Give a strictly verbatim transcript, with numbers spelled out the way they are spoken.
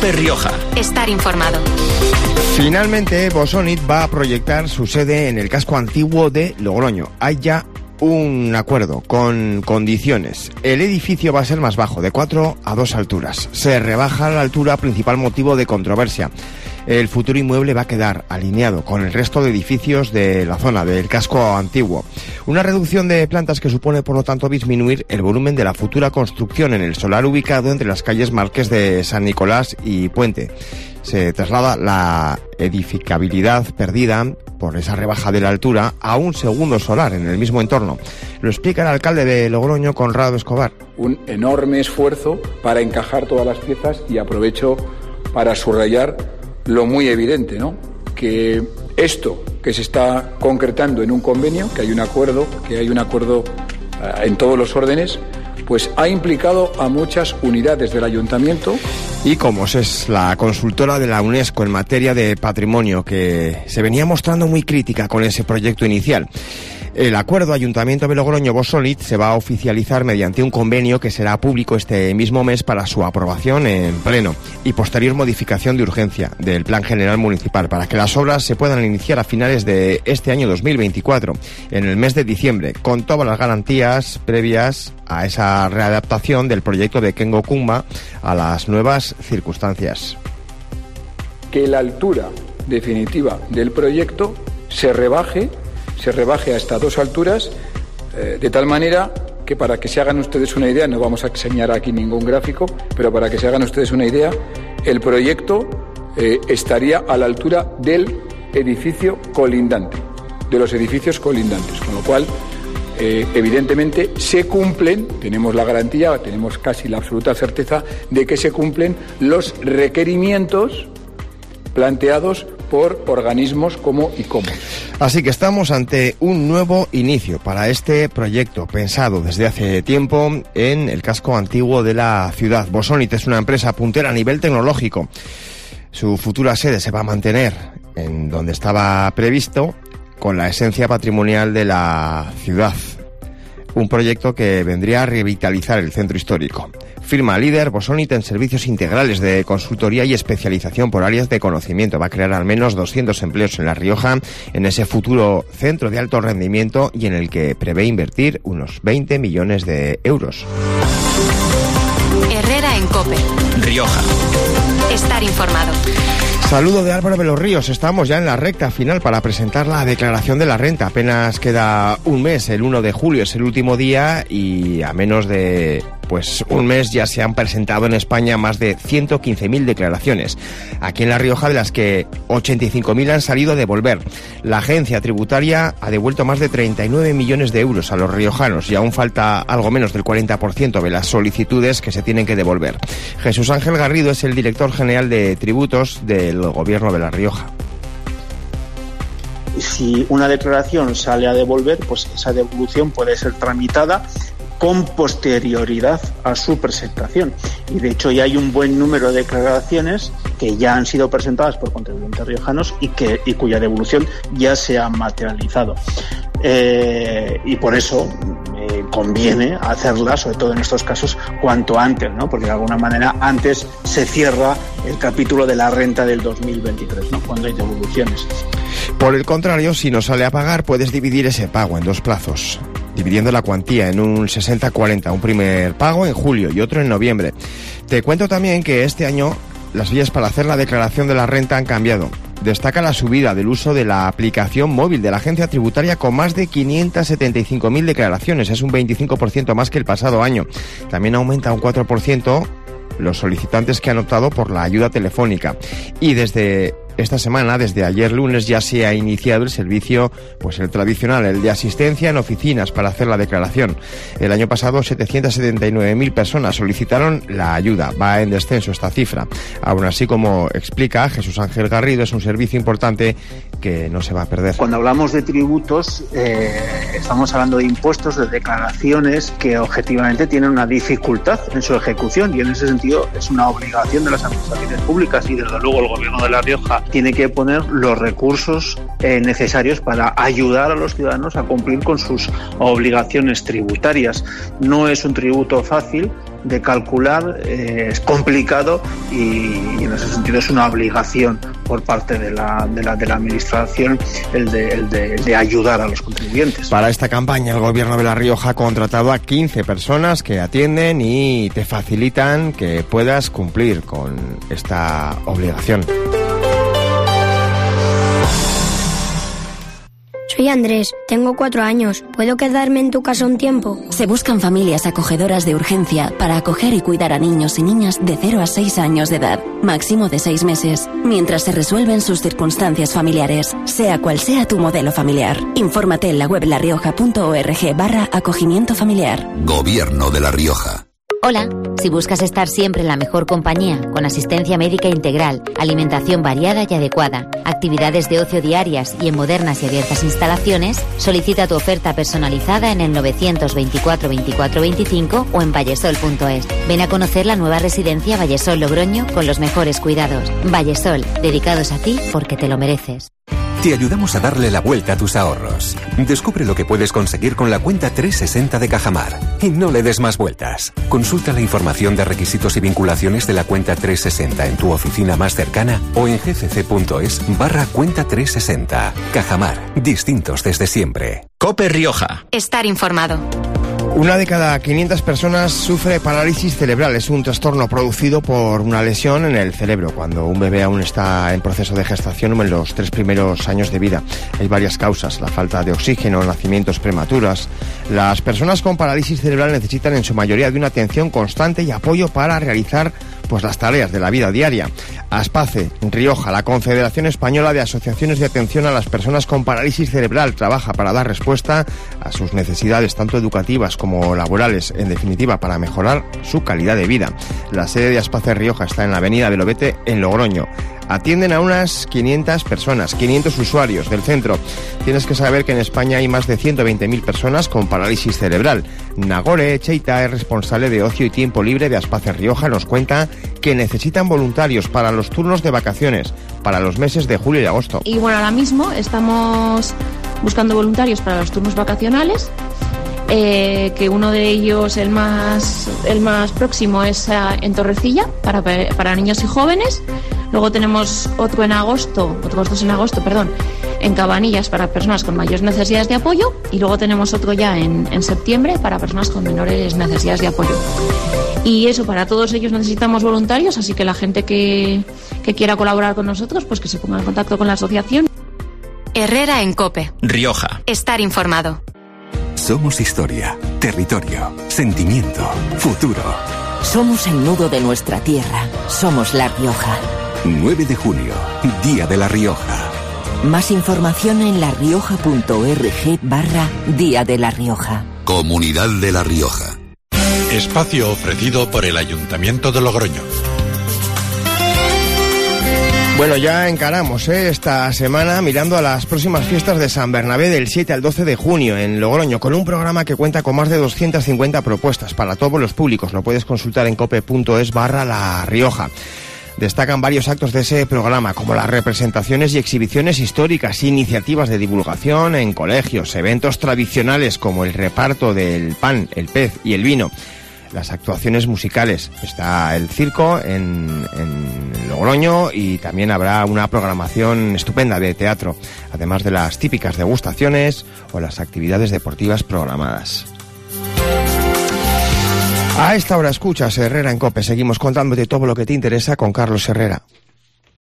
COPE Rioja. Estar informado. Finalmente, Bosonit va a proyectar su sede en el casco antiguo de Logroño. Hay ya un acuerdo con condiciones. El edificio va a ser más bajo, de cuatro a dos alturas. Se rebaja la altura, principal motivo de controversia. El futuro inmueble va a quedar alineado con el resto de edificios de la zona del casco antiguo. Una reducción de plantas que supone, por lo tanto, disminuir el volumen de la futura construcción en el solar ubicado entre las calles Marqués de San Nicolás y Puente. Se traslada la edificabilidad perdida por esa rebaja de la altura a un segundo solar en el mismo entorno. Lo explica el alcalde de Logroño, Conrado Escobar. Un enorme esfuerzo para encajar todas las piezas, y aprovecho para subrayar lo muy evidente, ¿no? Que esto que se está concretando en un convenio, que hay un acuerdo, que hay un acuerdo uh, en todos los órdenes, pues ha implicado a muchas unidades del ayuntamiento. Y Comos es la consultora de la UNESCO en materia de patrimonio, que se venía mostrando muy crítica con ese proyecto inicial. El acuerdo Ayuntamiento de Logroño-Bosonit se va a oficializar mediante un convenio que será público este mismo mes para su aprobación en pleno y posterior modificación de urgencia del Plan General Municipal para que las obras se puedan iniciar a finales de este año dos mil veinticuatro, en el mes de diciembre, con todas las garantías previas a esa readaptación del proyecto de Kengo Kumba a las nuevas circunstancias. Que la altura definitiva del proyecto se rebaje se rebaje hasta dos alturas, eh, de tal manera que, para que se hagan ustedes una idea, no vamos a enseñar aquí ningún gráfico, pero para que se hagan ustedes una idea, el proyecto eh, estaría a la altura del edificio colindante, de los edificios colindantes, con lo cual, eh, evidentemente, se cumplen, tenemos la garantía, tenemos casi la absoluta certeza de que se cumplen los requerimientos planteados por organismos como ICOMOS. Así que estamos ante un nuevo inicio para este proyecto, pensado desde hace tiempo en el casco antiguo de la ciudad. Bosonit es una empresa puntera a nivel tecnológico. Su futura sede se va a mantener en donde estaba previsto, con la esencia patrimonial de la ciudad. Un proyecto que vendría a revitalizar el centro histórico. Firma líder Bosonit en servicios integrales de consultoría y especialización por áreas de conocimiento. Va a crear al menos doscientos empleos en La Rioja, en ese futuro centro de alto rendimiento, y en el que prevé invertir unos veinte millones de euros. Herrera en COPE Rioja. Estar informado. Saludo de Álvaro de los Ríos. Estamos ya en la recta final para presentar la declaración de la renta. Apenas queda un mes, el uno de julio es el último día, y a menos de pues un mes ya se han presentado en España más de ciento quince mil declaraciones. Aquí en La Rioja, de las que ochenta y cinco mil han salido a devolver. La agencia tributaria ha devuelto más de treinta y nueve millones de euros a los riojanos, y aún falta algo menos del cuarenta por ciento de las solicitudes que se tienen que devolver. Jesús Ángel Garrido es el director general de tributos del Gobierno de La Rioja. Si una declaración sale a devolver, pues esa devolución puede ser tramitada con posterioridad a su presentación. Y de hecho ya hay un buen número de declaraciones que ya han sido presentadas por contribuyentes riojanos y, que, y cuya devolución ya se ha materializado. Eh, y por eso eh, conviene hacerla, sobre todo en estos casos, cuanto antes, ¿no? Porque de alguna manera antes se cierra el capítulo de la renta del dos mil veintitrés, ¿no? Cuando hay devoluciones. Por el contrario, si no sale a pagar, puedes dividir ese pago en dos plazos, dividiendo la cuantía en un sesenta cuarenta, un primer pago en julio y otro en noviembre. Te cuento también que este año las vías para hacer la declaración de la renta han cambiado. Destaca la subida del uso de la aplicación móvil de la agencia tributaria, con más de quinientas setenta y cinco mil declaraciones. Es un veinticinco por ciento más que el pasado año. También aumenta un cuatro por ciento los solicitantes que han optado por la ayuda telefónica. Y desde esta semana, desde ayer lunes, ya se ha iniciado el servicio, pues el tradicional, el de asistencia en oficinas para hacer la declaración. El año pasado setecientas setenta y nueve mil personas solicitaron la ayuda. Va en descenso esta cifra. Aún así, como explica Jesús Ángel Garrido, es un servicio importante que no se va a perder. Cuando hablamos de tributos, eh, estamos hablando de impuestos, de declaraciones que objetivamente tienen una dificultad en su ejecución, y en ese sentido es una obligación de las administraciones públicas, y desde luego el Gobierno de La Rioja tiene que poner los recursos eh, necesarios para ayudar a los ciudadanos a cumplir con sus obligaciones tributarias. No es un tributo fácil, de calcular, eh, es complicado y, y en ese sentido es una obligación por parte de la, de la, de la administración el de, el, de, el de ayudar a los contribuyentes. Para esta campaña el Gobierno de La Rioja ha contratado a quince personas que atienden y te facilitan que puedas cumplir con esta obligación. Soy Andrés, tengo cuatro años. ¿Puedo quedarme en tu casa un tiempo? Se buscan familias acogedoras de urgencia para acoger y cuidar a niños y niñas de cero a seis años de edad, máximo de seis meses, mientras se resuelven sus circunstancias familiares, sea cual sea tu modelo familiar. Infórmate en la web larioja.org barra acogimiento familiar. Gobierno de La Rioja. Hola, si buscas estar siempre en la mejor compañía, con asistencia médica integral, alimentación variada y adecuada, actividades de ocio diarias y en modernas y abiertas instalaciones, solicita tu oferta personalizada en el novecientos veinticuatro veinticuatro veinticinco o en vallesol punto es. Ven a conocer la nueva residencia Vallesol Logroño con los mejores cuidados. Vallesol, dedicados a ti porque te lo mereces. Te ayudamos a darle la vuelta a tus ahorros. Descubre lo que puedes conseguir con la cuenta trescientos sesenta de Cajamar. Y no le des más vueltas. Consulta la información de requisitos y vinculaciones de la cuenta trescientos sesenta en tu oficina más cercana o en gcc.es barra cuenta trescientos sesenta. Cajamar. Distintos desde siempre. COPE Rioja. Estar informado. Una de cada quinientas personas sufre parálisis cerebral. Es un trastorno producido por una lesión en el cerebro cuando un bebé aún está en proceso de gestación o en los tres primeros años de vida. Hay varias causas: la falta de oxígeno, nacimientos prematuros. Las personas con parálisis cerebral necesitan en su mayoría de una atención constante y apoyo para realizar pues las tareas de la vida diaria. ASPACE Rioja, la Confederación Española de Asociaciones de Atención a las Personas con Parálisis Cerebral, trabaja para dar respuesta a sus necesidades tanto educativas como laborales, en definitiva para mejorar su calidad de vida. La sede de ASPACE Rioja está en la avenida del Obete en Logroño. Atienden a unas quinientas personas, quinientos usuarios del centro. Tienes que saber que en España hay más de ciento veinte mil personas con parálisis cerebral. Nagore Cheita es responsable de ocio y tiempo libre de ASPACE Rioja. Nos cuenta que necesitan voluntarios para los turnos de vacaciones, para los meses de julio y agosto. Y bueno, ahora mismo estamos buscando voluntarios para los turnos vacacionales. Eh, que uno de ellos, el más, el más próximo, es uh, en Torrecilla, para, para niños y jóvenes. Luego tenemos otro en agosto, otros dos en agosto, perdón, en Cabanillas para personas con mayores necesidades de apoyo. Y luego tenemos otro ya en, en septiembre para personas con menores necesidades de apoyo. Y eso, para todos ellos necesitamos voluntarios, así que la gente que, que quiera colaborar con nosotros, pues que se ponga en contacto con la asociación. Herrera en COPE. Rioja. Estar informado. Somos historia, territorio, sentimiento, futuro. Somos el nudo de nuestra tierra. Somos La Rioja. nueve de junio, Día de La Rioja. Más información en larioja.org barra Día de La Rioja. Comunidad de La Rioja. Espacio ofrecido por el Ayuntamiento de Logroño. Bueno, ya encaramos ¿eh? esta semana mirando a las próximas fiestas de San Bernabé del siete al doce de junio en Logroño, con un programa que cuenta con más de doscientas cincuenta propuestas para todos los públicos. Lo puedes consultar en cope.es barra La Rioja. Destacan varios actos de ese programa, como las representaciones y exhibiciones históricas, iniciativas de divulgación en colegios, eventos tradicionales como el reparto del pan, el pez y el vino, las actuaciones musicales. Está el circo en, en Logroño y también habrá una programación estupenda de teatro, además de las típicas degustaciones o las actividades deportivas programadas. A esta hora escuchas Herrera en COPE. Seguimos contándote todo lo que te interesa con Carlos Herrera.